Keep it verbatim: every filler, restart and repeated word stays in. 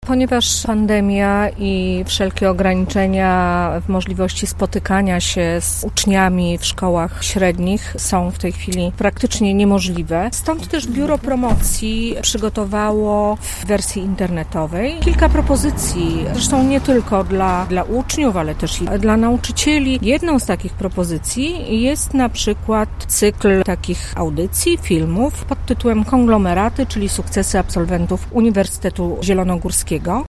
Ponieważ pandemia i wszelkie ograniczenia w możliwości spotykania się z uczniami w szkołach średnich są w tej chwili praktycznie niemożliwe. Stąd też Biuro Promocji przygotowało w wersji internetowej kilka propozycji, zresztą nie tylko dla, dla uczniów, ale też i dla nauczycieli. Jedną z takich propozycji jest na przykład cykl takich audycji, filmów pod tytułem Konglomeraty, czyli sukcesy absolwentów Uniwersytetu Zielonogórskiego.